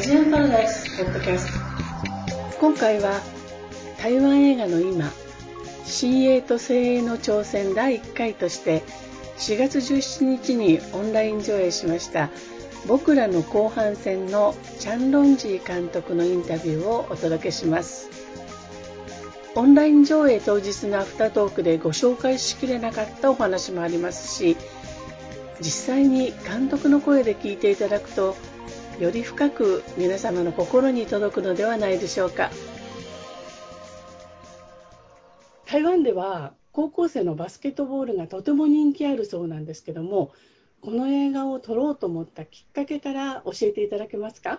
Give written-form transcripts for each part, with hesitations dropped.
ジアンパラダイスポッドキャスト。今回は台湾映画の今、新鋭と精鋭の挑戦第1回として4月17日にオンライン上映しました僕らの後半戦のチャン・ロンジー監督のインタビューをお届けします。オンライン上映当日のアフタートークでご紹介しきれなかったお話もありますし、実際に監督の声で聞いていただくとより深く皆様の心に届くのではないでしょうか。台湾では高校生のバスケットボールがとても人気あるそうなんですけども、この映画を撮ろうと思ったきっかけから教えていただけますか？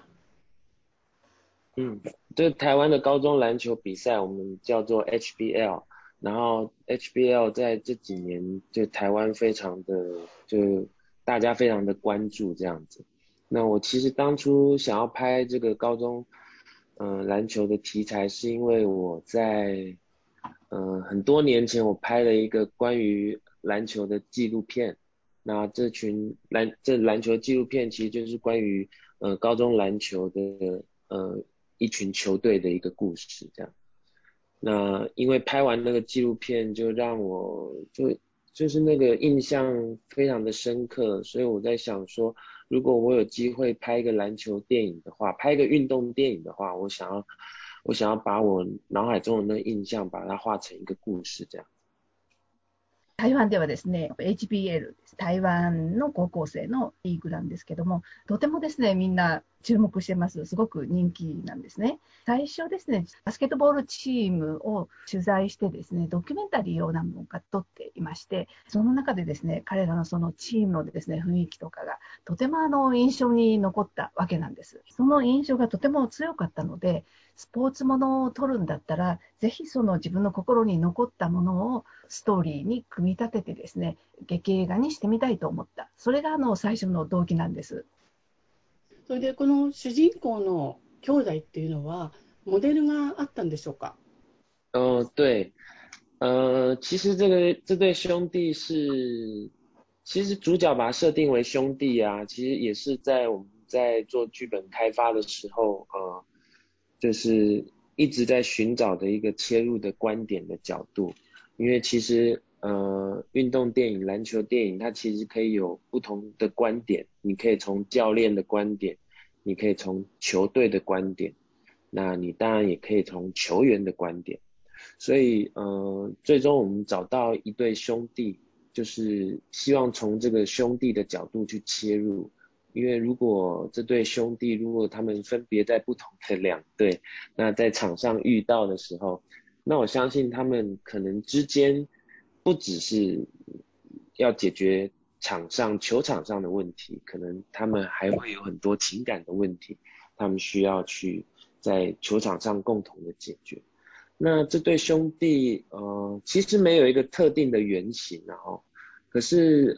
这台湾的高中篮球比赛我们叫做 HBL， 然后 HBL 在这几年就台湾非常的就大家非常的关注这样子。那我其实当初想要拍这个高中篮球的题材，是因为我在很多年前我拍了一个关于篮球的纪录片。那这篮球纪录片其实就是关于高中篮球的一群球队的一个故事这样。那因为拍完那个纪录片就让我就是那个印象非常的深刻，所以我在想说，如果我有机会拍一个篮球电影的话，拍一个运动电影的话，我想要把我脑海中的那个印象把它画成一个故事这样。 台湾ではですね、HBL、台湾の高校生のリーグなんですけども、とてもですね、みんな注目してます。すごく人気なんですね。最初ですね、バスケットボールチームを取材してですね、ドキュメンタリーを何本か撮っていまして、その中でですね、彼らのそのチームのですね、雰囲気とかがとても印象に残ったわけなんです。その印象がとても強かったので、スポーツものを撮るんだったら、ぜひその自分の心に残ったものをストーリーに組み立ててですね、劇映画にしてみたいと思った。それが最初の動機なんです。 それでこの主人公の兄弟っていうのはモデルがあったんでしょうか？ 对，其实这对兄弟是，其实主角把它设定为兄弟啊，其实也是在我们在做剧本开发的时候，就是一直在寻找的一个切入的观点的角度，因为其实运动电影、篮球电影，它其实可以有不同的观点，你可以从教练的观点，你可以从球队的观点，那你当然也可以从球员的观点。所以最终我们找到一对兄弟，就是希望从这个兄弟的角度去切入。因为如果这对兄弟如果他们分别在不同的两队，那在场上遇到的时候，那我相信他们可能之间不只是要解决球场上的问题，可能他们还会有很多情感的问题，他们需要去在球场上共同的解决。那这对兄弟其实没有一个特定的原型，然后可是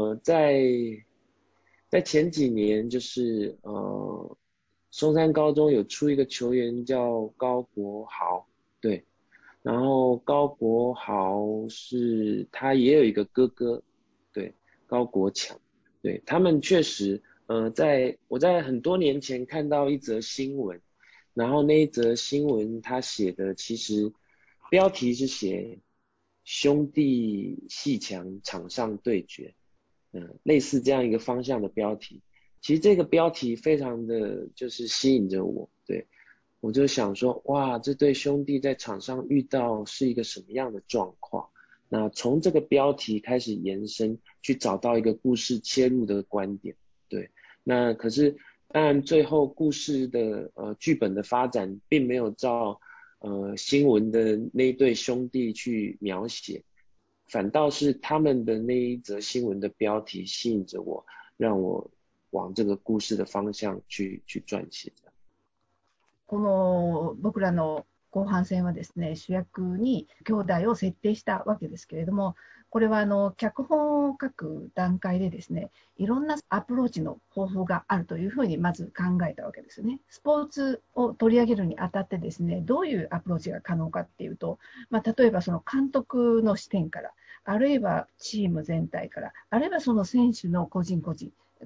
在前几年就是松山高中有出一个球员叫高国豪，对，然后高国豪是他也有一个哥哥，对，高国强，对，他们确实我在很多年前看到一则新闻，然后那一则新闻他写的其实标题是写兄弟阋墙场上对决，类似这样一个方向的标题。其实这个标题非常的就是吸引着我，对，我就想说，哇，这对兄弟在场上遇到是一个什么样的状况？那从这个标题开始延伸，去找到一个故事切入的观点，对。那可是当然最后故事的剧本的发展并没有照新闻的那一对兄弟去描写，反倒是他们的那一则新闻的标题吸引着我，让我往这个故事的方向去撰写。 この僕らの後半戦はですね、主役に兄弟を設定したわけですけれども、これは脚本を書く段階でですね、いろんなアプローチの方法があるというふうにまず考えたわけですね。スポーツを取り上げるにあたってですね、どういうアプローチが可能かっていうと、例えばその監督の視点から、あるいはチーム全体から、あるいはその選手の個人個人から、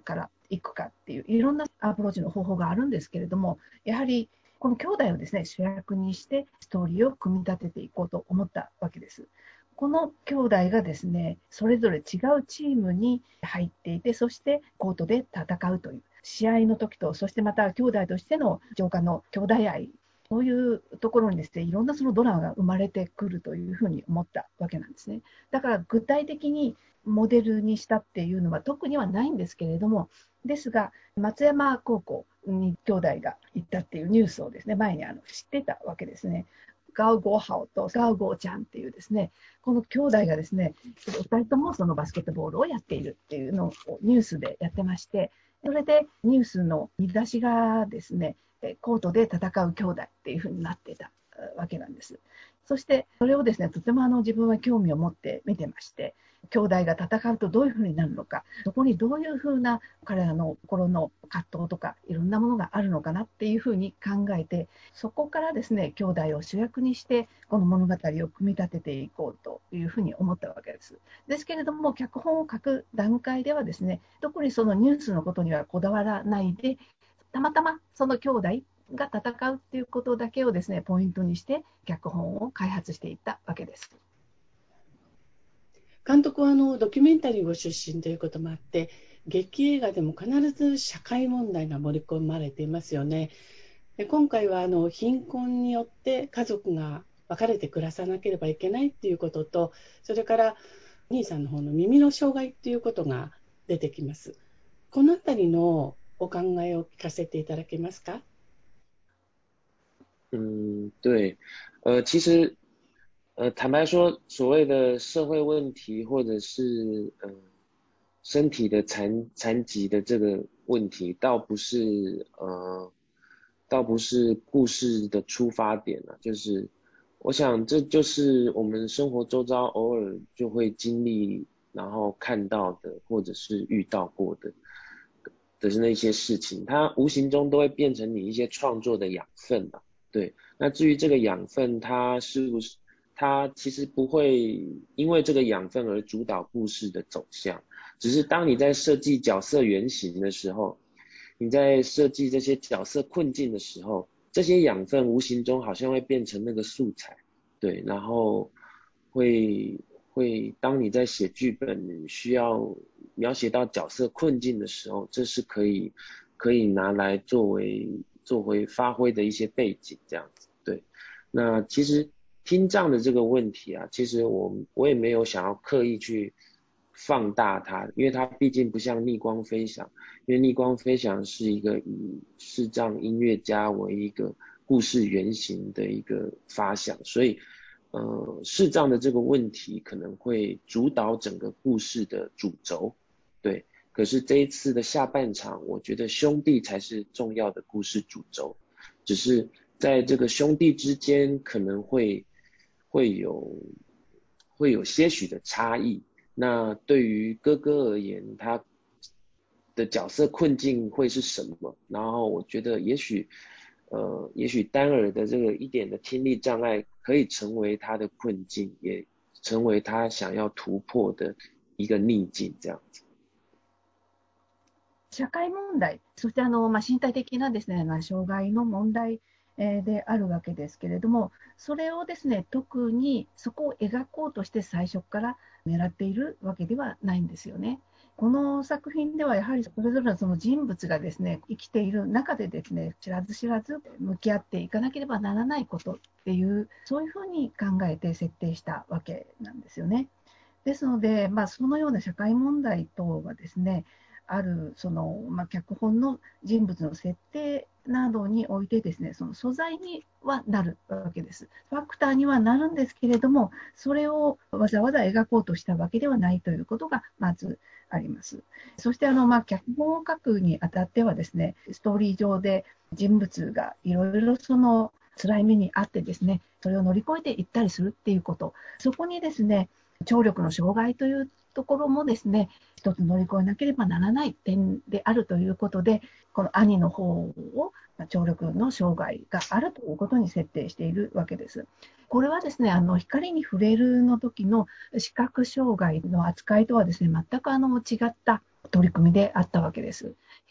いくかっていういろんなアプローチの方法があるんですけれども、やはりこの兄弟をですね主役にしてストーリーを組み立てていこうと思ったわけです。この兄弟がですねそれぞれ違うチームに入っていて、そしてコートで戦うという試合の時と、そしてまた兄弟としての上下の兄弟愛、そういうところにですねいろんなそのドラマが生まれてくるというふうに思ったわけなんですね。だから具体的にモデルにしたっていうのは特にはないんですけれども、ですが松山高校に兄弟が行ったっていうニュースをですね前に知ってたわけですね。ガウゴーハオとガウゴーちゃんっていうですねこの兄弟がですね2人ともそのバスケットボールをやっているっていうのをニュースでやってまして、それでニュースの見出しがですねコートで戦う兄弟っていうふうになってたわけなんです。そしてそれをですねとても自分は興味を持って見てまして、兄弟が戦うとどういうふうになるのか、そこにどういうふうな彼らの心の葛藤とかいろんなものがあるのかなっていうふうに考えて、そこからですね兄弟を主役にしてこの物語を組み立てていこうというふうに思ったわけです。ですけれども脚本を書く段階ではですね特にそのニュースのことにはこだわらないで、たまたまその兄弟が戦うっていうことだけをですねポイントにして脚本を開発していったわけです。 監督はドキュメンタリーご出身ということもあって、劇映画でも必ず社会問題が盛り込まれていますよね。で今回は貧困によって家族が別れて暮らさなければいけないっていうことと、それから兄さんの方の耳の障害っていうことが出てきます。このあたりのお考えを聞かせていただけますか？ 对，其实坦白说，所谓的社会问题或者是身体的残疾的这个问题，倒不是故事的出发点啊，就是我想这就是我们生活周遭偶尔就会经历，然后看到的或者是遇到过的那些事情，它无形中都会变成你一些创作的养分啊。对，那至于这个养分，它是不是它其实不会因为这个养分而主导故事的走向，只是当你在设计角色原型的时候，你在设计这些角色困境的时候，这些养分无形中好像会变成那个素材，对，然后会当你在写剧本需要描写到角色困境的时候，这是可以拿来作为发挥的一些背景这样子，对。那其实听障的这个问题啊，其实我也没有想要刻意去放大它，因为它毕竟不像逆光飞翔，因为逆光飞翔是一个以视障音乐家为一个故事原型的一个发想，所以视障的这个问题可能会主导整个故事的主轴，对。可是这一次的下半场，我觉得兄弟才是重要的故事主轴，只是在这个兄弟之间可能会有些许的差异。那对于哥哥而言，他的角色困境会是什么？然后我觉得也许丹尔的这个一点的听力障碍可以成为他的困境，也成为他想要突破的一个逆境，这样子。 社会問題、そして身体的なですね、障害の問題であるわけですけれども、それをですね、特にそこを描こうとして最初から狙っているわけではないんですよね。この作品ではやはりそれぞれのその人物がですね、生きている中でですね、知らず知らず向き合っていかなければならないことっていう、そういうふうに考えて設定したわけなんですよね。ですので、そのような社会問題等はですね、あるその、脚本の人物の設定などにおいてですね、その素材にはなるわけです。ファクターにはなるんですけれども、それをわざわざ描こうとしたわけではないということがまずあります。そして脚本を書くにあたってはですね、ストーリー上で人物がいろいろその辛い目にあってですね、それを乗り越えていったりするっていうこと、そこにですね、聴力の障害というところもですね、一つ乗り越えなければならない点であるということで、この兄の方を聴力の障害があるということに設定しているわけです。これはですね、光に触れるの時の視覚障害の扱いとはですね、全く違った取り組みであったわけです。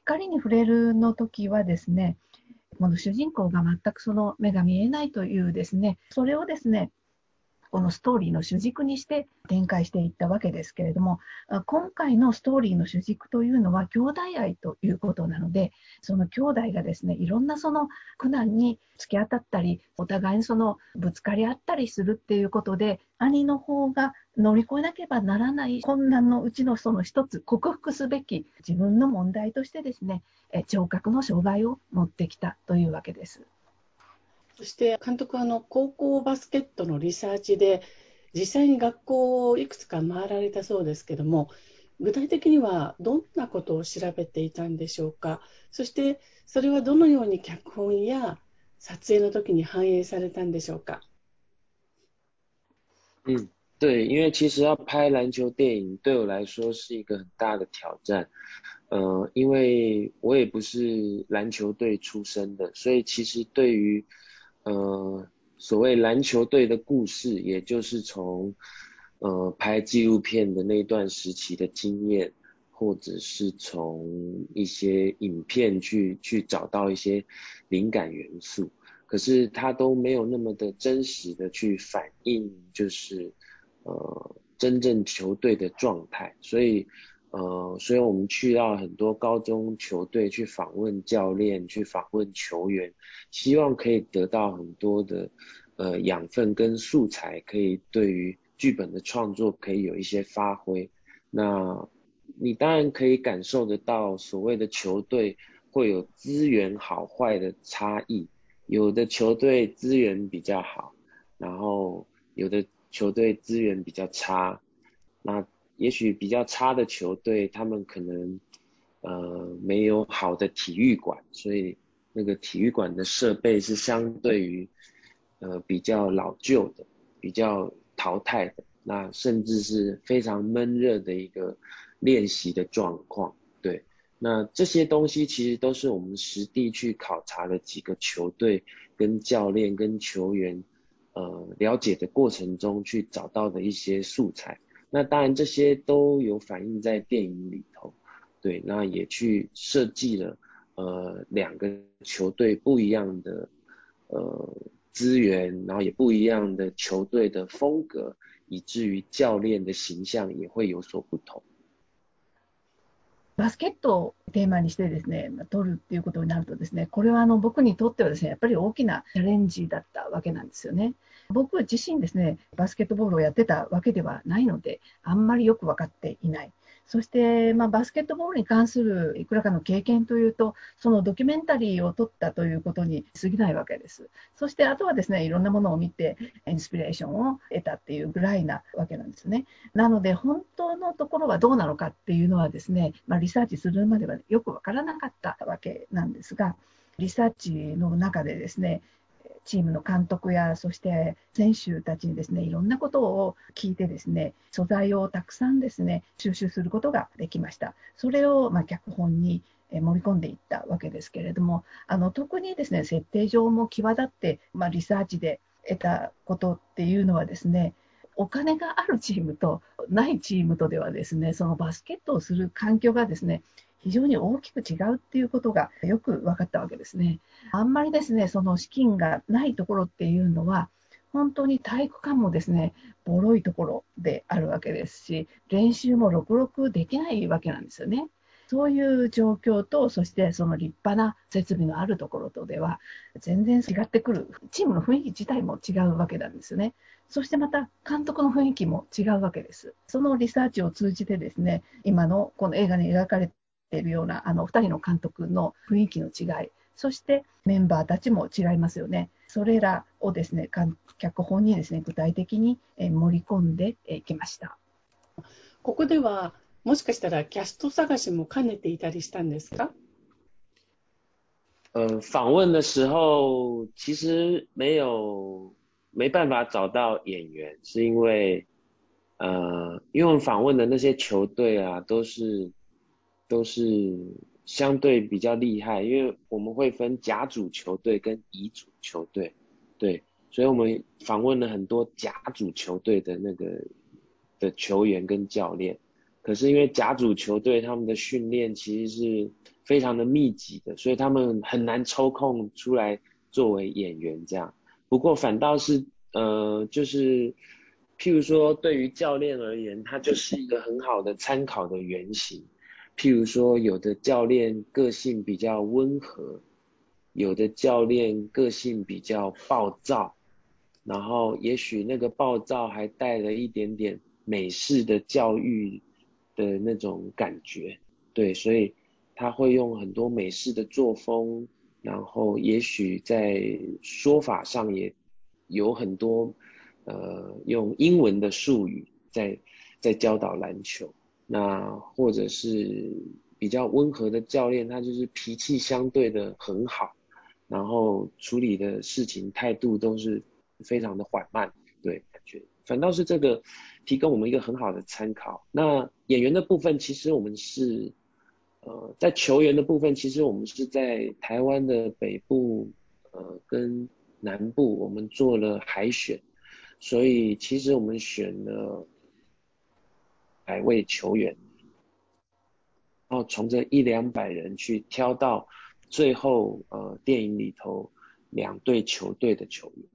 光に触れるの時はですね、この主人公が全くその目が見えないというですね、それをですね、このストーリーの主軸にして展開していったわけですけれども、今回のストーリーの主軸というのは兄弟愛ということなので、その兄弟がですね、いろんなその苦難に突き当たったり、お互いにそのぶつかり合ったりするっていうことで、兄の方が乗り越えなければならない困難のうちのその一つ、克服すべき自分の問題としてですね、聴覚の障害を持ってきたというわけです。 そして監督は高校バスケットのリサーチで実際に学校をいくつか回られたそうですけども、具体的にはどんなことを調べていたんでしょうか。そしてそれはどのように脚本や撮影の時に反映されたんでしょうか。 嗯，对，因为其实要拍篮球电影对我来说是一个很大的挑战。因为我也不是篮球队出身的，所以其实对于所谓篮球队的故事，也就是从拍纪录片的那段时期的经验，或者是从一些影片去找到一些灵感元素。可是它都没有那么的真实的去反映，就是真正球队的状态，所以我们去到很多高中球队去访问教练，去访问球员，希望可以得到很多的养分跟素材，可以对于剧本的创作可以有一些发挥。那你当然可以感受得到所谓的球队会有资源好坏的差异，有的球队资源比较好，然后有的球队资源比较差。那也许比较差的球队，他们可能没有好的体育馆，所以那个体育馆的设备是相对于比较老旧的，比较淘汰的，那甚至是非常闷热的一个练习的状况。对，那这些东西其实都是我们实地去考察了几个球队跟教练跟球员了解的过程中去找到的一些素材。那当然这些都有反映在电影里头。对，那也去设计了两个球队不一样的资源，然后也不一样的球队的风格，以至于教练的形象也会有所不同。 バスケットをテーマにしてですね、撮るっていうことになるとですね、これは僕にとってはですね、やっぱり大きなチャレンジだったわけなんですよね。僕自身ですね、バスケットボールをやってたわけではないので、あんまりよく分かっていない。そして、バスケットボールに関するいくらかの経験というと、そのドキュメンタリーを撮ったということに過ぎないわけです。そしてあとはですね、いろんなものを見て、インスピレーションを得たっていうぐらいなわけなんですね。なので、本当のところはどうなのかっていうのはですね、リサーチするまではよくわからなかったわけなんですが、リサーチの中でですね、チームの監督やそして選手たちにですね、いろんなことを聞いてですね、素材をたくさんですね、収集することができました。それを脚本に盛り込んでいったわけですけれども、特にですね、設定上も際立って、リサーチで得たことっていうのはですね、お金があるチームとないチームとではですね、そのバスケットをする環境がですね、非常に大きく違うっていうことがよく分かったわけですね。あんまりですね、その資金がないところっていうのは、本当に体育館もですね、ボロいところであるわけですし、練習もろくろくできないわけなんですよね。そういう状況と、そしてその立派な設備のあるところとでは、全然違ってくる。チームの雰囲気自体も違うわけなんですよね。そしてまた監督の雰囲気も違うわけです。そのリサーチを通じてですね、今のこの映画に描かれているような2人の監督の雰囲気の違い、そしてメンバーたちも違いますよね。それらをですね、脚本にですね、具体的に盛り込んでいきました。 ここではもしかしたらキャスト探しも兼ねていたりしたんですか？ 访问的时候其实没办法找到演员，是因为我们访问的那些球队啊，都是相对比较厉害，因为我们会分甲组球队跟乙组球队，对，所以我们访问了很多甲组球队的球员跟教练。可是因为甲组球队他们的训练其实是非常的密集的，所以他们很难抽空出来作为演员这样。不过反倒是就是譬如说对于教练而言，他就是一个很好的参考的原型。譬如说有的教练个性比较温和，有的教练个性比较暴躁，然后也许那个暴躁还带了一点点美式的教育的那种感觉，对，所以他会用很多美式的作风，然后也许在说法上也有很多用英文的术语在教导篮球。那或者是比较温和的教练，他就是脾气相对的很好，然后处理的事情态度都是非常的缓慢，对，感觉反倒是这个提供我们一个很好的参考。那演员的部分，其实我们是在球员的部分，其实我们是在台湾的北部跟南部，我们做了海选，所以其实我们选了100位球员，然后从这100-200人去挑到最后电影里头2队球队的球員。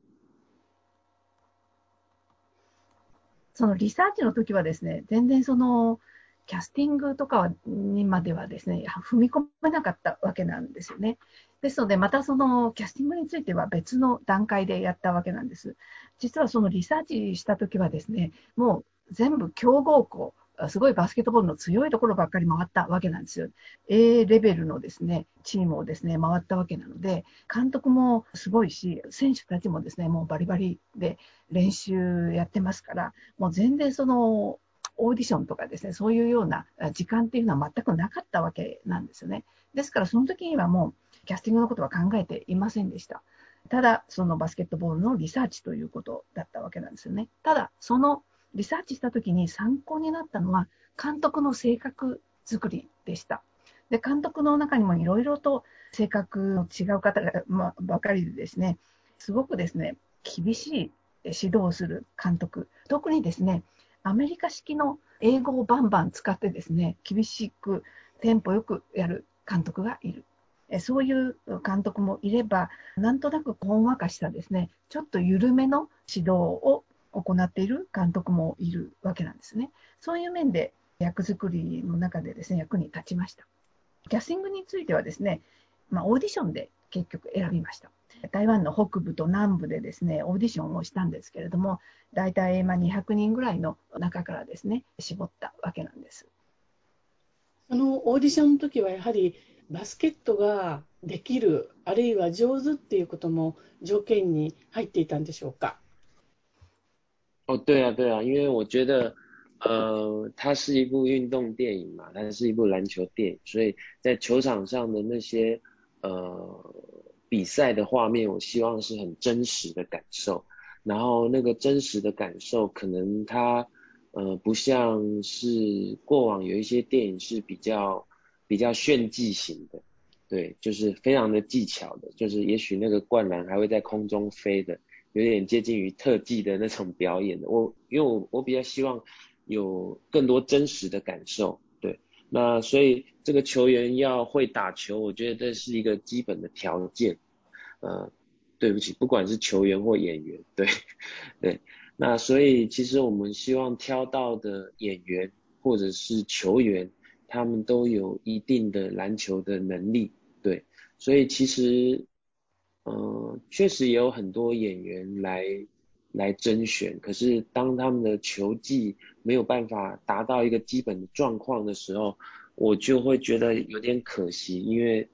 そのリサーチの時はですね、全然そのキャスティングとかにまではですね、踏み込めなかったわけなんですよね。ですので、またそのキャスティングについては別の段階でやったわけなんです。実はそのリサーチした時はですね、もう全部強豪校、すごいバスケットボールの強いところばっかり回ったわけなんですよ。A レベルのですね、チームをですね、回ったわけなので、監督もすごいし、選手たちもですね、もうバリバリで練習やってますから、もう全然そのオーディションとかですね、そういうような時間っていうのは全くなかったわけなんですよね。ですからその時にはもうキャスティングのことは考えていませんでした。ただ、そのバスケットボールのリサーチということだったわけなんですよね。ただ、そのリサーチした時に参考になったのは監督の性格作りでした。で、監督の中にもいろいろと性格の違う方が、ばかりでですね、すごくですね、厳しい指導をする監督、特にですね、アメリカ式の英語をバンバン使ってですね、厳しくテンポよくやる監督がいる。そういう監督もいれば、なんとなくほんわかしたですね、ちょっと緩めの指導を行っている監督もいるわけなんですね。そういう面で役作りの中でですね、役に立ちました。キャスティングについてはですね、オーディションで結局選びました。台湾の北部と南部でですね、オーディションをしたんですけれども、大体200人ぐらいの中からですね、絞ったわけなんです。 そのオーディションの時はやはりバスケットができる、あるいは上手っていうことも条件に入っていたんでしょうか？ 哦，对啊，对啊，因为我觉得，它是一部运动电影嘛，它是一部篮球电影，所以在球场上的那些呃比赛的画面，我希望是很真实的感受。然后那个真实的感受，可能它不像是过往有一些电影是比较炫技型的，对，就是非常的技巧的，就是也许那个灌篮还会在空中飞的。有点接近于特技的那种表演的。因为我比较希望有更多真实的感受，对。那所以这个球员要会打球，我觉得这是一个基本的条件。对不起，不管是球员或演员，对对。那所以其实我们希望挑到的演员或者是球员，他们都有一定的篮球的能力，对。所以其实确实也有很多演员来甄选，可是当他们的球技没有办法达到一个基本的状况的时候，我就会觉得有点可惜，因为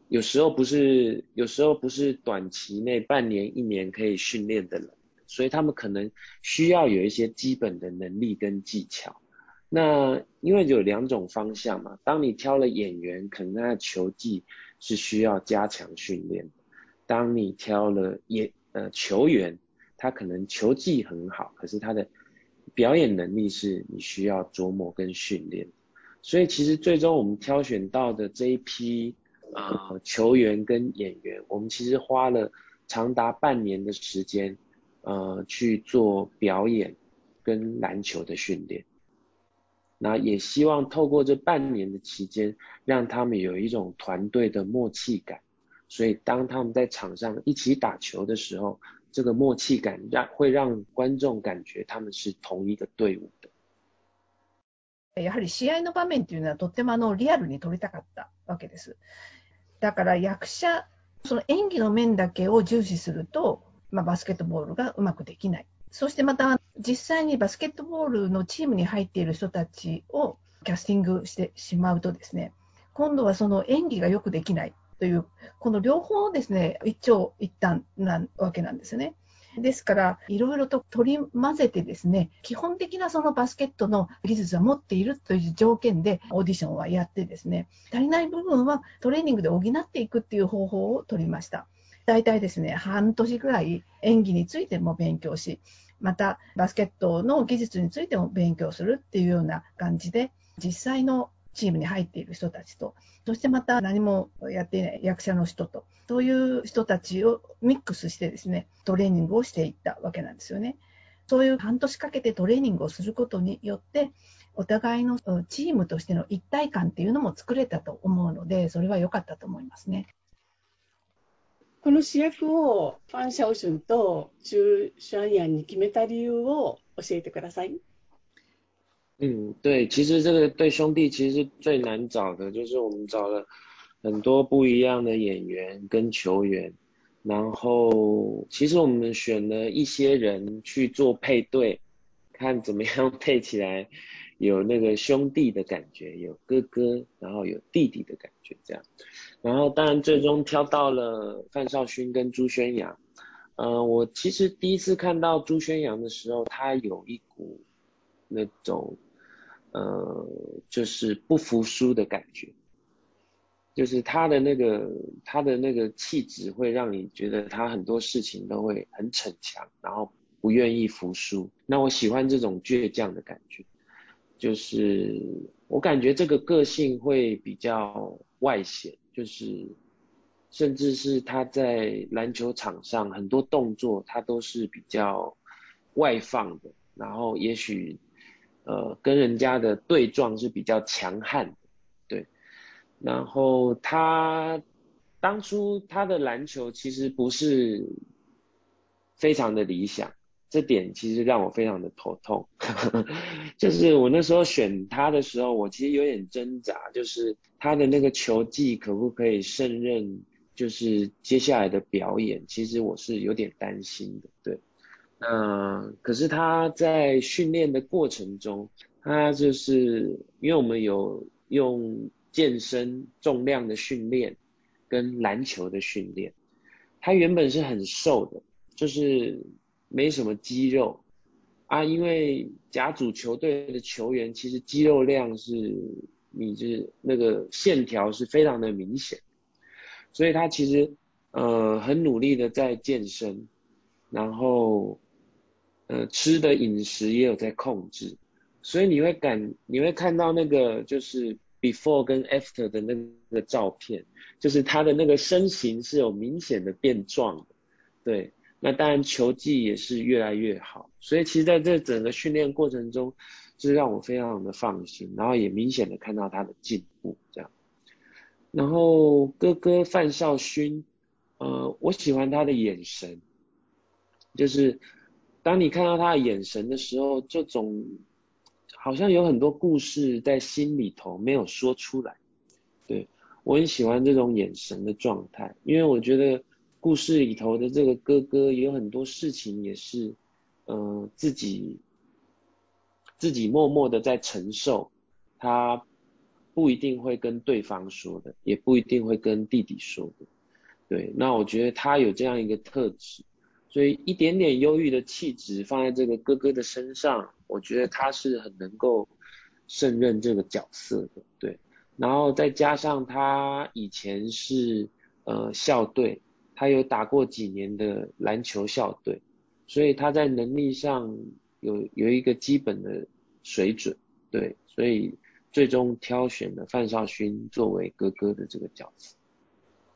有时候不是短期内半年1年可以训练的人，所以他们可能需要有一些基本的能力跟技巧。那因为有2种方向嘛，当你挑了演员，可能他的球技是需要加强训练的。当你挑了球员，他可能球技很好，可是他的表演能力是你需要琢磨跟训练。所以其实最终我们挑选到的这一批球员跟演员，我们其实花了长达半年的时间去做表演跟篮球的训练。 那也希望透过这半年的期间，让他们有一种团队的默契感。所以当他们在场上一起打球的时候，这个默契感会让观众感觉他们是同一个队伍的。 やはり試合の場面っていうのはとってもリアルに撮りたかったわけです。だから役者、その演技の面だけを重視すると、バスケットボールがうまくできない。そしてまた実際にバスケットボールのチームに入っている人たちをキャスティングしてしまうとですね、今度はその演技がよくできないという、この両方ですね、一長一短なわけなんですね。ですから、いろいろと取り混ぜてですね、基本的なそのバスケットの技術は持っているという条件でオーディションはやってですね、足りない部分はトレーニングで補っていくっていう方法を取りました。大体ですね、半年ぐらい演技についても勉強し、またバスケットの技術についても勉強するっていうような感じで、実際のチームに入っている人たちと、そしてまた何もやっていない役者の人と、そういう人たちをミックスしてですね、トレーニングをしていったわけなんですよね。そういう半年かけてトレーニングをすることによって、お互いのチームとしての一体感っていうのも作れたと思うので、それは良かったと思いますね。 この主役をファン・シャオシュンとチュ・シュアンヤンに決めた理由を教えてください。 对，其实这个对兄弟其实最难找的，就是我们找了很多不一样的演员跟球员，然后其实我们选了一些人去做配对，看怎么样配起来有那个兄弟的感觉，有哥哥，然后有弟弟的感觉这样。然后当然最终挑到了范少勋跟朱宣阳。我其实第一次看到朱宣阳的时候，他有一股那种就是不服输的感觉，就是他的那个气质会让你觉得他很多事情都会很逞强，然后不愿意服输。那我喜欢这种倔强的感觉，就是我感觉这个个性会比较外显，就是甚至是他在篮球场上很多动作他都是比较外放的，然后也许跟人家的对撞是比较强悍的，对。然后他当初他的篮球其实不是非常的理想，这点其实让我非常的头痛。就是我那时候选他的时候，我其实有点挣扎，就是他的那个球技可不可以胜任，就是接下来的表演，其实我是有点担心的，对。可是他在训练的过程中，他就是因为我们有用健身重量的训练跟篮球的训练，他原本是很瘦的，就是没什么肌肉啊，因为甲组球队的球员其实肌肉量你就是那个线条是非常的明显，所以他其实很努力的在健身，然后吃的饮食也有在控制，所以你会看到那个就是 before 跟 after 的那个照片，就是他的那个身形是有明显的变壮的，对，那当然球技也是越来越好，所以其实在这整个训练过程中，是让我非常的放心，然后也明显的看到他的进步这样。然后哥哥范少勋，我喜欢他的眼神，就是当你看到他的眼神的时候，这种好像有很多故事在心里头没有说出来。对，我很喜欢这种眼神的状态，因为我觉得故事里头的这个哥哥有很多事情也是，自己默默的在承受，他不一定会跟对方说的，也不一定会跟弟弟说的。对，那我觉得他有这样一个特质，所以一点点忧郁的气质放在这个哥哥的身上，我觉得他是很能够胜任这个角色的。对，然后再加上他以前是校队，他有打过几年的篮球校队，所以他在能力上有一个基本的水准。对，所以最终挑选了范少勋作为哥哥的这个角色。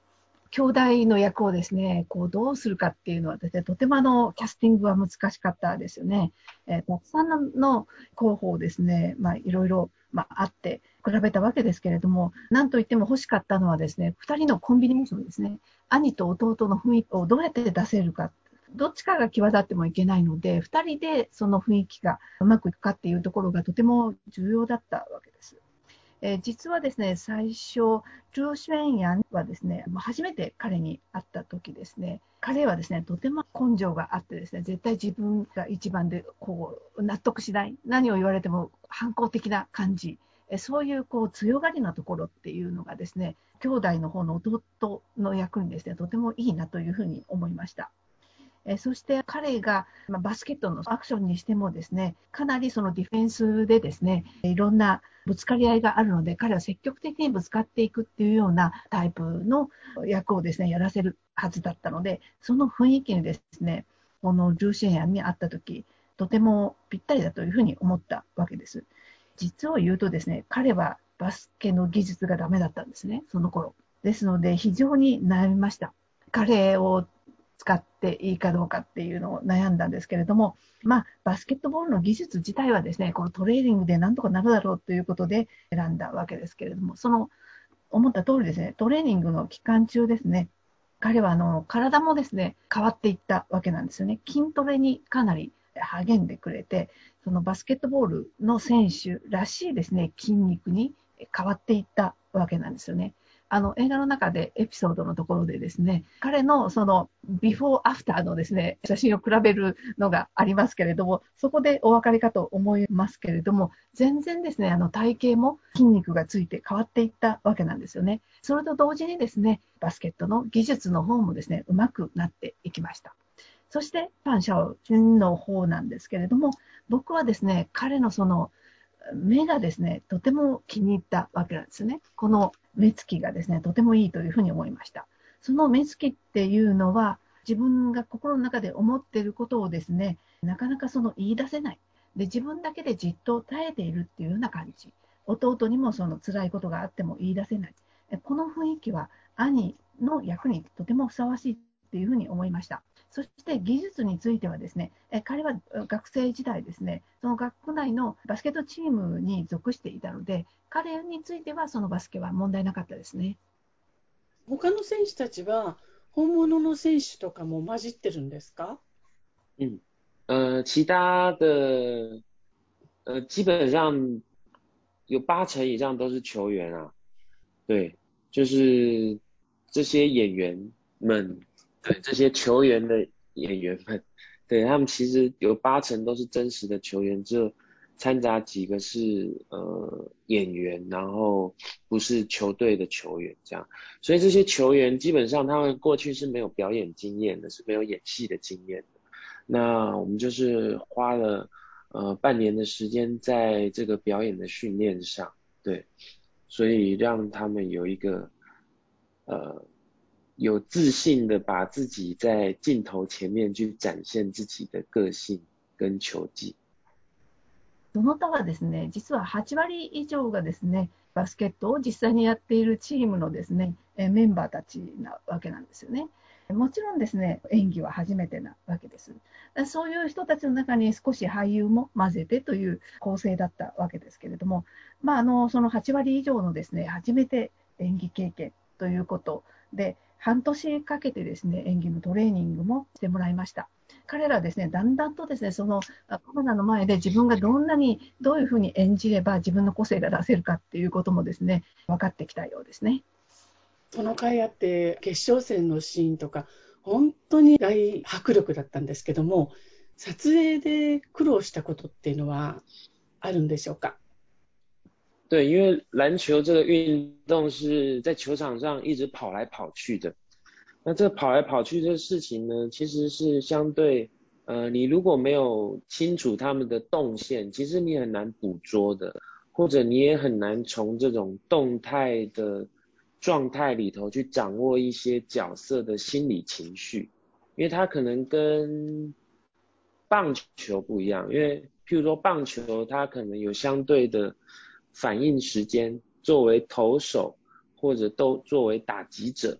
兄弟の役をですね、どうするかっていうのはですね、とてもキャスティングは難しかったですよね。たくさんの候補をですね、いろいろ、あって比べたわけですけれども、なんといっても欲しかったのはですね、2人のコンビネーションですね。兄と弟の雰囲気をどうやって出せるか。どっちかが際立ってもいけないので、2人でその雰囲気がうまくいくかっていうところがとても重要だったわけです。実はですね、最初、ジュー・シュエンヤンはですね、初めて彼に会った時ですね、彼はですね、とても根性があってですね、絶対自分が一番で納得しない、何を言われても反抗的な感じ、そういう強がりなところっていうのがですね、兄弟の方の弟の役にですね、とてもいいなというふうに思いました。そして彼が、バスケットのアクションにしてもですね、かなりそのディフェンスでですね、いろんなぶつかり合いがあるので、彼は積極的にぶつかっていくっていうようなタイプの役をですね、やらせるはずだったので、その雰囲気にですね、このルーシェンヤンに会った時、とてもぴったりだというふうに思ったわけです。実を言うとですね、彼はバスケの技術がダメだったんですね、その頃。ですので、非常に悩みました。彼を使っていいかどうかっていうのを悩んだんですけれども、バスケットボールの技術自体はですね、このトレーニングでなんとかなるだろうということで選んだわけですけれども、その思った通りですね、トレーニングの期間中ですね、彼は体もですね、変わっていったわけなんですよね。筋トレにかなり励んでくれて、そのバスケットボールの選手らしいですね、筋肉に変わっていったわけなんですよね。映画の中でエピソードのところでですね、彼のそのビフォーアフターのですね、写真を比べるのがありますけれども、そこでお分かりかと思いますけれども、全然ですね、体型も筋肉がついて変わっていったわけなんですよね。それと同時にですね、バスケットの技術の方もですね、うまくなっていきました。そして、ファン・シャオジュンの方なんですけれども、僕はですね、彼のその目がですね、とても気に入ったわけなんですね。この目つきがですね、とてもいいというふうに思いました。その目つきっていうのは、自分が心の中で思っていることをですね、なかなかその言い出せない。で、自分だけでじっと耐えているっていうような感じ。弟にもその辛いことがあっても言い出せない。この雰囲気は兄の役にとてもふさわしいっていうふうに思いました。そして技術についてはですね、彼は学生時代ですね、その学区内のバスケットチームに属していたので、彼についてはそのバスケは問題なかったですね。 他の選手たちは本物の選手とかも混じってるんですか？ 嗯，其他的基本上有80%以上都是球员啊。对，就是这些演员们，对，这些球员的演员们，对，他们其实有80%都是真实的球员，只有掺杂几个是演员，然后不是球队的球员这样。所以这些球员基本上他们过去是没有表演经验的，是没有演戏的经验的。那我们就是花了半年的时间在这个表演的训练上，对。所以让他们有一个呃有自信的把自己在镜头前面去展现自己的个性跟球技。 その他はですね、実は8割以上がですね、バスケットを実際にやっているチームのですね、メンバーたちなわけなんですよね。もちろんですね、演技は初めてなわけです。そういう人たちの中に少し俳優も混ぜてという構成だったわけですけれども、その8割以上のですね、初めて演技経験ということで、半年かけてですね、演技のトレーニングもしてもらいました。彼らはですね、だんだんとですね、そのカメラの前で自分がどういうふうに演じれば自分の個性が出せるかっていうこともですね、分かってきたようですね。 その回あって決勝戦のシーンとか本当に大迫力だったんですけども、撮影で苦労したことっていうのはあるんでしょうか？ 对，因为篮球这个运动是在球场上一直跑来跑去的。那这跑来跑去这事情呢，其实是相对，你如果没有清楚他们的动线，其实你很难捕捉的，或者你也很难从这种动态的状态里头去掌握一些角色的心理情绪，因为他可能跟棒球不一样，因为譬如说棒球它可能有相对的反应时间，作为投手或者都作为打击者。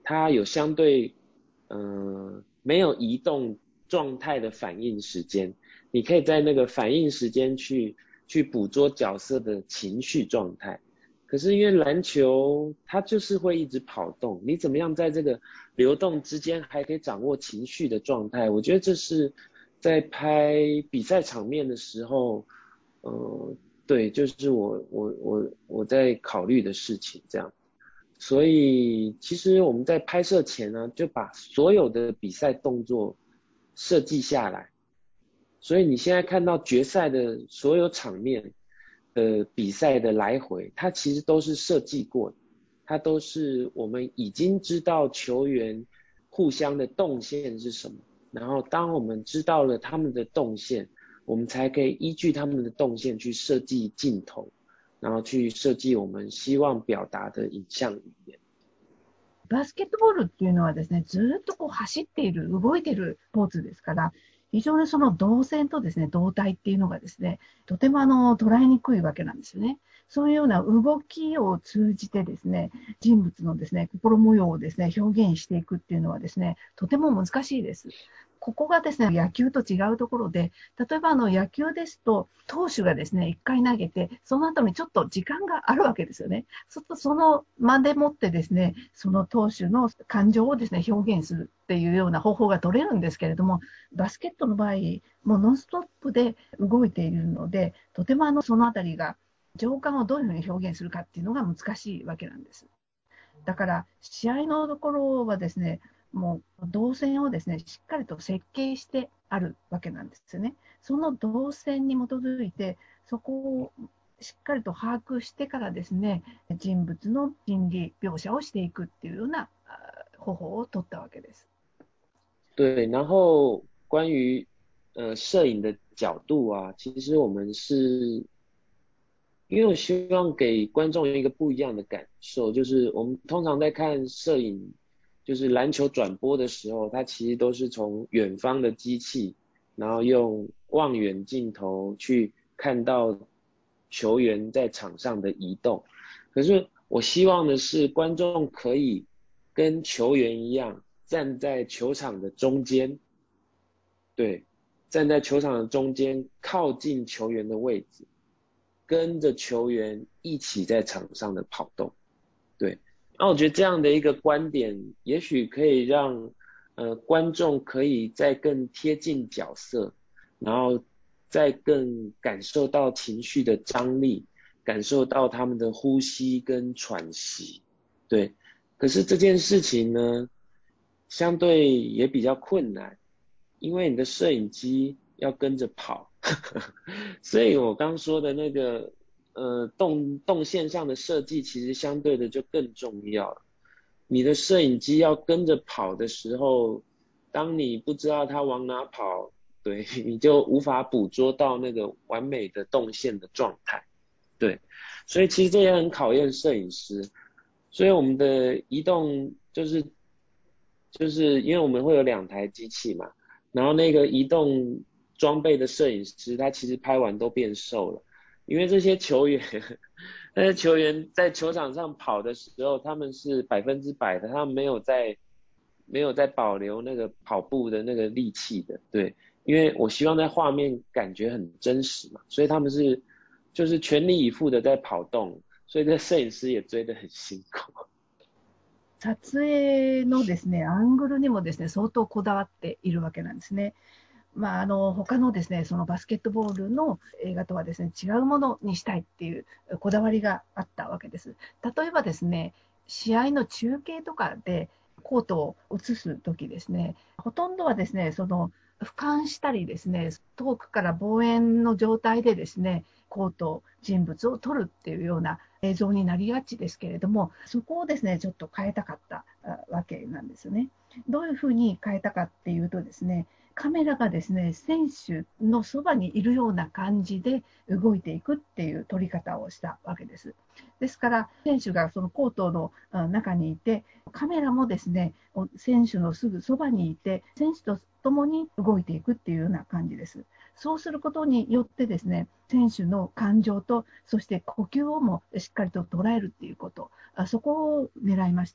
它有相对没有移动状态的反应时间，你可以在那个反应时间去捕捉角色的情绪状态。可是因为篮球它就是会一直跑动，你怎么样在这个流动之间还可以掌握情绪的状态？我觉得这是在拍比赛场面的时候，对，就是我在考虑的事情这样。所以其实我们在拍摄前呢，就把所有的比赛动作设计下来。所以你现在看到决赛的所有场面的比赛的来回，它其实都是设计过的，它都是我们已经知道球员互相的动线是什么，然后当我们知道了他们的动线，我们才可以依据他们的动线去设计镜头，然后去设计我们希望表达的影像语言。 バスケットボールっていうのはですね、ずっとこう走っている、動いているスポーツですから、非常にその動線とですね、動体っていうのがですね、とても捉えにくいわけなんですよね。そういうような動きを通じてですね、人物のですね、心模様をですね、表現していくっていうのはですね、とても難しいです。ここがですね、野球と違うところで、例えば野球ですと、投手がですね、1回投げて、その後にちょっと時間があるわけですよね。そうすると、その間でもってですね、その投手の感情をですね、表現するっていうような方法が取れるんですけれども、バスケットの場合、もうノンストップで動いているので、とてもそのあたりが、情感をどういうふうに表現するかっていうのが難しいわけなんです。だから、試合のところはですね、もう動線をですね、しっかりと設計してあるわけなんですよね。その動線に基づいて、そこをしっかりと把握してからですね、人物の心理描写をしていくっていうような方法を取ったわけです。 对，然后关于摄影的角度啊，其实我们是因为我希望给观众一个不一样的感受，就是我们通常在看摄影，就是篮球转播的时候，它其实都是从远方的机器，然后用望远镜头去看到球员在场上的移动。可是我希望的是观众可以跟球员一样站在球场的中间，对，站在球场的中间，靠近球员的位置。跟着球员一起在场上的跑动，对。那我觉得这样的一个观点，也许可以让观众可以再更贴近角色，然后再更感受到情绪的张力，感受到他们的呼吸跟喘息，对。可是这件事情呢，相对也比较困难，因为你的摄影机要跟着跑。所以我刚说的那个动线上的设计，其实相对的就更重要了。你的摄影机要跟着跑的时候，当你不知道它往哪跑，对，你就无法捕捉到那个完美的动线的状态。对，所以其实这也很考验摄影师。所以我们的移动就是因为我们会有2台机器嘛，然后那个移动装备的摄影师，他其实拍完都变瘦了，因为这些球员，那些球员在球场上跑的时候，他们是100%的，他们没有在保留那个跑步的那个力气的，对，因为我希望在画面感觉很真实嘛，所以他们就是全力以赴的在跑动，所以这摄影师也追得很辛苦。 撮影のですね、アングルにもですね、相当こだわっているわけなんですね。他のですね、そのバスケットボールの映画とはですね、違うものにしたいっていうこだわりがあったわけです。例えばですね、試合の中継とかでコートを映すときですね、ほとんどはですね、俯瞰したりですね、遠くから望遠の状態でですね、コート、人物を撮るっていうような映像になりがちですけれども、そこをですね、ちょっと変えたかったわけなんですよね。どういうふうに変えたかっていうとですね、カメラがですね、選手のそばにいるような感じで動いていくっていう撮り方をしたわけです。ですから、選手がそのコートの中にいて、カメラもですね、選手のすぐそばにいて、選手と共に動いていくっていうような感じです。そうすることによってですね、選手の感情と、そして呼吸をもしっかりと捉えるっていうこと、そこを狙いました。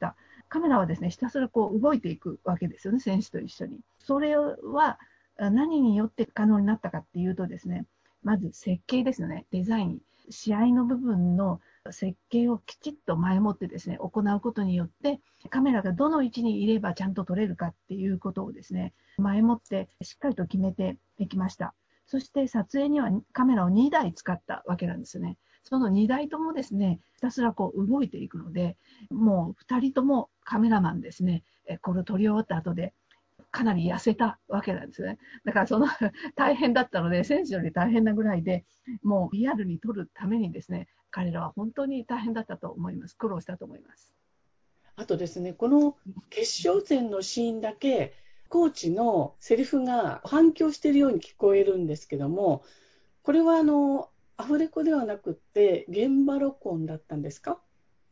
カメラはですね、ひたすらこう動いていくわけですよね、選手と一緒に。それは何によって可能になったかっていうとですね、まず設計ですよね、デザイン。試合の部分の設計をきちっと前もってですね、行うことによって、カメラがどの位置にいればちゃんと撮れるかっていうことをですね、前もってしっかりと決めていきました。そして撮影にはカメラを2台使ったわけなんですよね。その2台ともですね、ひたすらこう動いていくので、もう2人ともカメラマンですね、これを撮り終わった後で、かなり痩せたわけなんですね。だからその大変だったので、選手より大変なぐらいで、もうリアルに撮るためにですね、彼らは本当に大変だったと思います。苦労したと思います。 あとですね、この決勝戦のシーンだけ、コーチのセリフが反響しているように聞こえるんですけども、これはアフレコではなくって、現場録音だったんですか？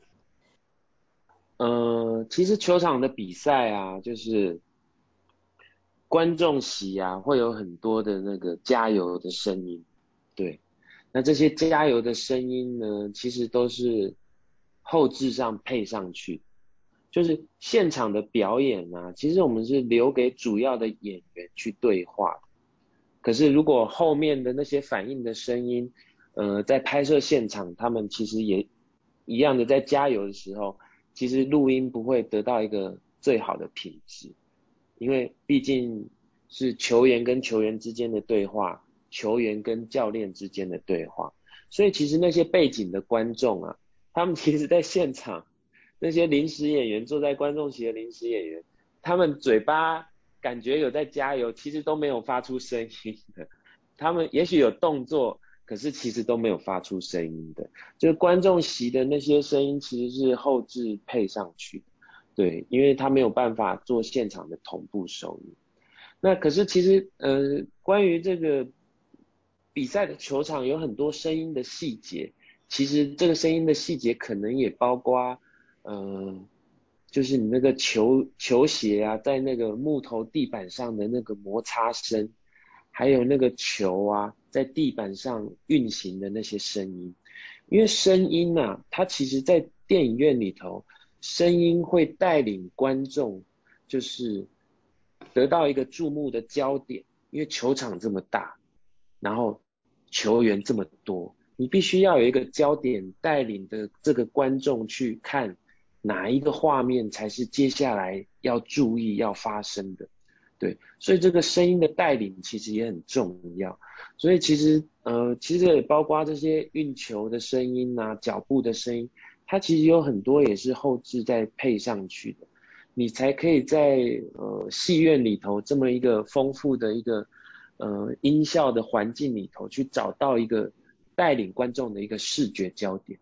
其实球场的比赛啊，就是观众席啊，会有很多的那个加油的声音，对。那这些加油的声音呢，其实都是后置上配上去，就是现场的表演啊，其实我们是留给主要的演员去对话。可是如果后面的那些反应的声音，在拍摄现场，他们其实也一样的在加油的时候，其实录音不会得到一个最好的品质，因为毕竟是球员跟球员之间的对话，球员跟教练之间的对话，所以其实那些背景的观众啊，他们其实在现场，那些临时演员坐在观众席的临时演员，他们嘴巴感觉有在加油，其实都没有发出声音的。他们也许有动作，可是其实都没有发出声音的。就是观众席的那些声音其实是后置配上去的，对，因为他没有办法做现场的同步收音。那可是其实关于这个比赛的球场有很多声音的细节，其实这个声音的细节可能也包括就是你那个球鞋啊，在那个木头地板上的那个摩擦声，还有那个球啊在地板上运行的那些声音。因为声音啊，它其实在电影院里头，声音会带领观众就是得到一个注目的焦点，因为球场这么大，然后球员这么多，你必须要有一个焦点带领的这个观众去看哪一个画面才是接下来要注意要发生的。对，所以这个声音的带领其实也很重要。所以其实也包括这些运球的声音啊，脚步的声音，它其实有很多也是后置再配上去的，你才可以在戏院里头这么一个丰富的一个音效的环境里头去找到一个带领观众的一个视觉焦点。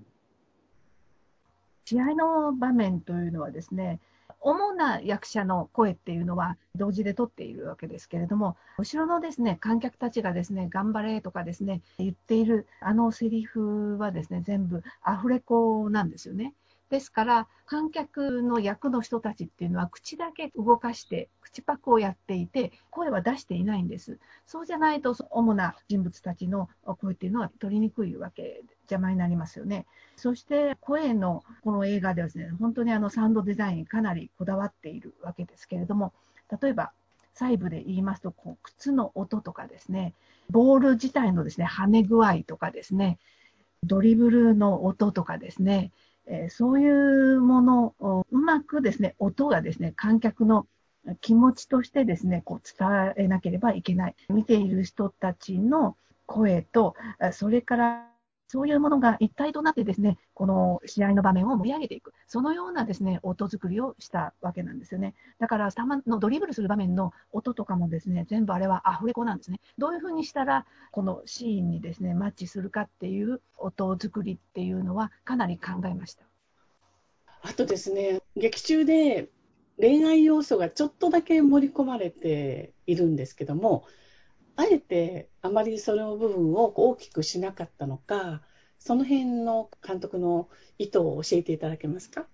試合の場面というのはですね、主な役者の声っていうのは同時で撮っているわけですけれども、後ろのですね、観客たちがですね、頑張れとかですね、言っているあのセリフはですね、全部アフレコなんですよね。ですから、観客の役の人たちっていうのは口だけ動かして、口パクをやっていて、声は出していないんです。そうじゃないと、主な人物たちの声っていうのは取りにくいわけ、邪魔になりますよね。そして声のこの映画ではですね、本当にサウンドデザインかなりこだわっているわけですけれども、例えば細部で言いますと、靴の音とかですね、ボール自体のですね、跳ね具合とかですね、ドリブルの音とかですね、そういうものをうまくですね、音がですね、観客の気持ちとしてですね、伝えなければいけない。見ている人たちの声と、それからそういうものが一体となってですね、この試合の場面を盛り上げていく。そのようなですね、音作りをしたわけなんですよね。だから、のドリブルする場面の音とかもですね、全部あれはアフレコなんですね。どういうふうにしたら、このシーンにですね、マッチするかっていう音作りっていうのはかなり考えました。 あとですね、劇中で恋愛要素がちょっとだけ盛り込まれているんですけども、あえてあまりその部分を大きくしなかったのか、その辺の監督の意図を教えていただけますか？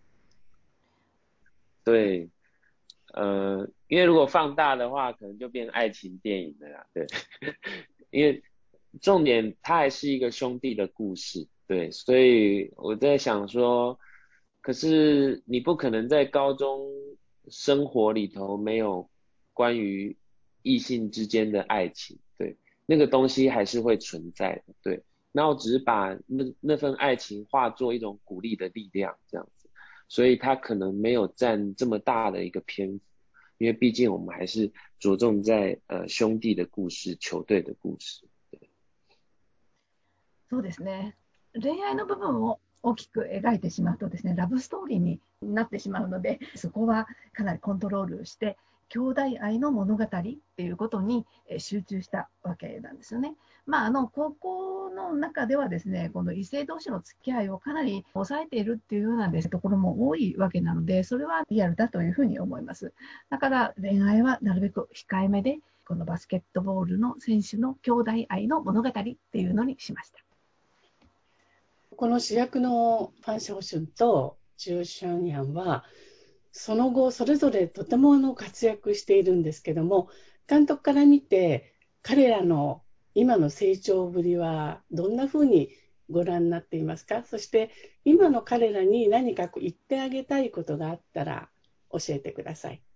对，因为如果放大的话，可能就变爱情电影了啦。对，因为重点它还是一个兄弟的故事，对，所以我在想说， 可是你不可能在高中生活里头没有关于异性之间的爱情，对，那个东西还是会存在的，对。然后只是把那份爱情化作一种鼓励的力量，这样子，所以它可能没有占这么大的一个篇幅，因为毕竟我们还是着重在兄弟的故事、球队的故事。 そうですね。恋愛の部分を大きく描いてしまうとですね、ラブストーリーになってしまうので、そこはかなりコントロールして、兄弟愛の物語っていうことに集中したわけなんですよね。高校の中ではですね、この異性同士の付き合いをかなり抑えているっていうようなです、ところも多いわけなので、それはリアルだというふうに思います。だから恋愛はなるべく控えめで、このバスケットボールの選手の兄弟愛の物語っていうのにしました。 この主役のファン・シャオシュンとチュー・シャンヤンはその後それぞれとても活躍しているんですけども、監督から見て彼らの今の成長ぶりはどんなふうにご覧になっていますか？そして今の彼らに何か言ってあげたいことがあったら教えてください。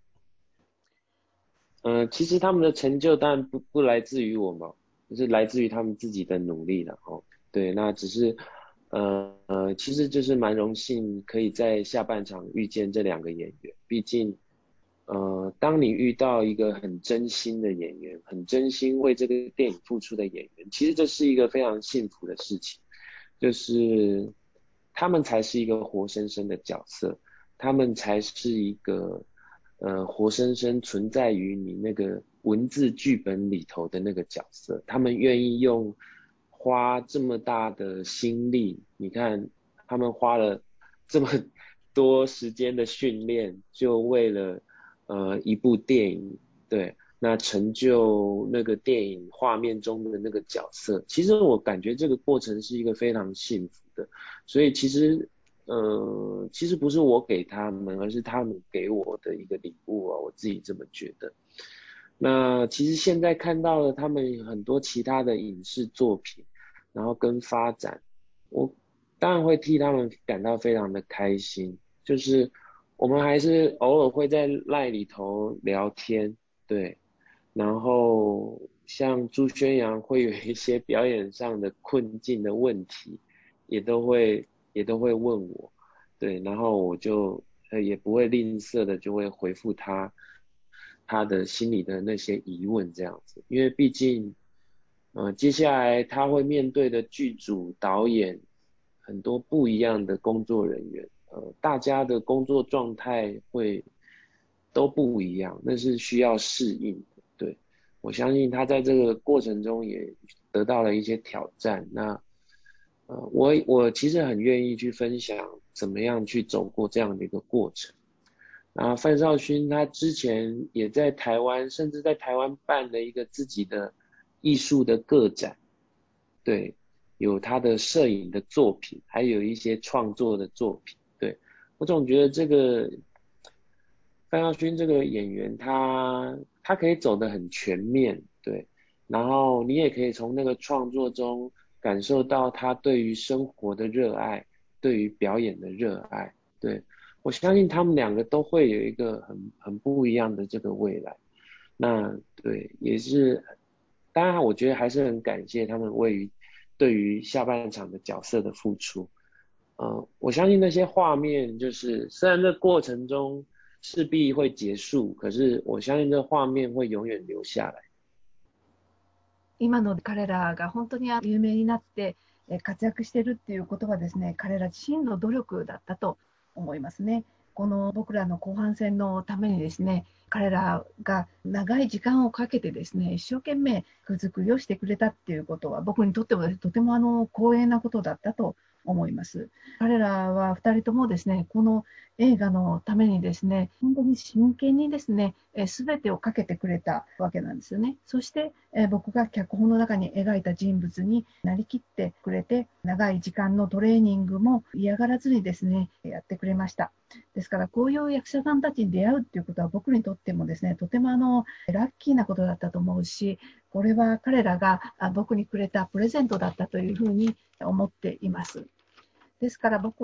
其实他们的成就当然不来自于我们，就是来自于他们自己的努力了哦。对，那只是其实就是蛮荣幸可以在下半场遇见这两个演员，毕竟当你遇到一个很真心的演员，很真心为这个电影付出的演员，其实这是一个非常幸福的事情，就是他们才是一个活生生的角色，他们才是一个活生生存在于你那个文字剧本里头的那个角色，他们愿意花这么大的心力，你看他们花了这么多时间的训练，就为了一部电影，对，那成就那个电影画面中的那个角色，其实我感觉这个过程是一个非常幸福的，所以其实不是我给他们，而是他们给我的一个礼物啊，我自己这么觉得。那其实现在看到了他们很多其他的影视作品，然后跟发展，我当然会替他们感到非常的开心。就是我们还是偶尔会在赖里头聊天，对，然后像朱宣阳会有一些表演上的困境的问题，也都会问我，对，然后我就也不会吝啬的就会回复他的心里的那些疑问这样子，因为毕竟接下来他会面对的剧组、导演很多不一样的工作人员，大家的工作状态都不一样，那是需要适应的。对，我相信他在这个过程中也得到了一些挑战。那我其实很愿意去分享怎么样去走过这样的一个过程。那范少勋他之前也在台湾，甚至在台湾办了一个自己的艺术的个展，对，有他的摄影的作品，还有一些创作的作品。对，我总觉得这个范少勋这个演员他可以走得很全面，对，然后你也可以从那个创作中感受到他对于生活的热爱，对于表演的热爱，对，我相信他们两个都会有一个很不一样的这个未来。那对，也是，当然我觉得还是很感谢他们对于下半场的角色的付出。我相信那些画面就是虽然这过程中势必会结束，可是我相信这画面会永远留下来。 今の彼らが本当に有名になって活躍しているっていうことはですね、彼ら自身の努力だったと思いますね。この僕らの後半戦のためにですね、彼らが長い時間をかけてですね、一生懸命句作りをしてくれたっていうことは僕にとってもとても光栄なことだったと思います。彼らは2人ともですね、この映画のためにですね、本当に真剣にですね、すべてをかけてくれたわけなんですよね。そして、僕が脚本の中に描いた人物になりきってくれて、長い時間のトレーニングも嫌がらずにですね、やってくれました。ですから、こういう役者さんたちに出会うっていうことは僕にとってもですね、とてもラッキーなことだったと思うし、これは彼らが僕にくれたプレゼントだったというふうに思っています。ですから僕は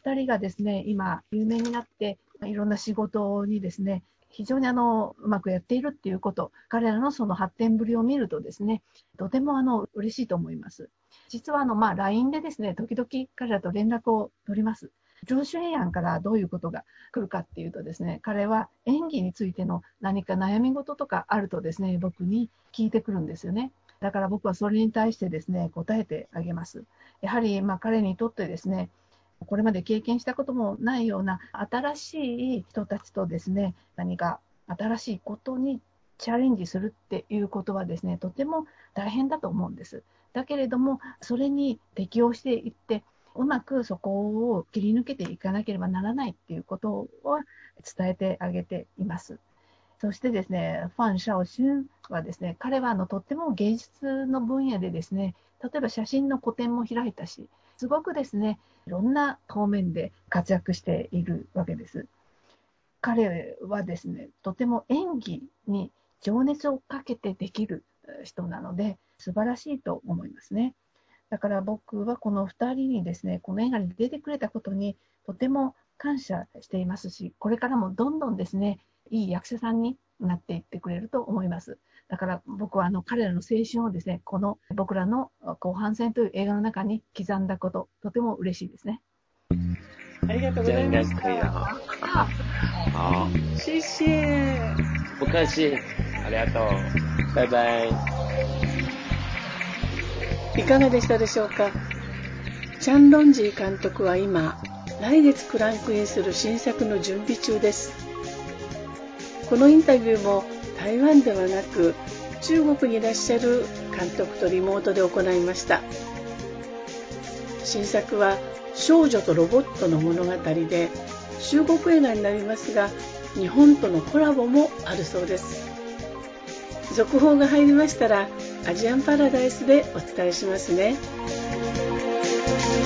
2人がですね、今有名になっていろんな仕事にですね、非常にうまくやっているっていうこと、彼らのその発展ぶりを見るとですね、とても嬉しいと思います。実はLINE でですね、時々彼らと連絡を取ります。ジョーシュ・エイアンからどういうことが来るかっていうとですね、彼は演技についての何か悩み事とかあるとですね、僕に聞いてくるんですよね。だから僕はそれに対してですね、答えてあげます。やはり彼にとってですね、これまで経験したこともないような新しい人たちとですね、何か新しいことにチャレンジするっていうことはですね、とても大変だと思うんです。だけれども、それに適応していって、うまくそこを切り抜けていかなければならないっていうことを伝えてあげています。そしてですね、ファン・シャオシュンはですね、彼はとっても芸術の分野でですね、例えば写真の個展も開いたし、すごくですね、いろんな方面で活躍しているわけです。彼はですね、とても演技に情熱をかけてできる人なので、素晴らしいと思いますね。だから僕はこの2人にですね、この映画に出てくれたことにとても感謝していますし、これからもどんどんですね、いい役者さんになっていってくれると思います。だから僕は彼らの青春をですね、この僕らの後半戦という映画の中に刻んだこと、とても嬉しいですね。 ありがとうございました。 好， 谢谢。 不客气，ありがとう。拜拜。 いかがでしたでしょうか。チャン・ロンジー監督は今、来月クランクインする新作の準備中です。このインタビューも台湾ではなく中国にいらっしゃる監督とリモートで行いました。新作は少女とロボットの物語で中国映画になりますが、日本とのコラボもあるそうです。続報が入りましたらアジアンパラダイスでお伝えしますね。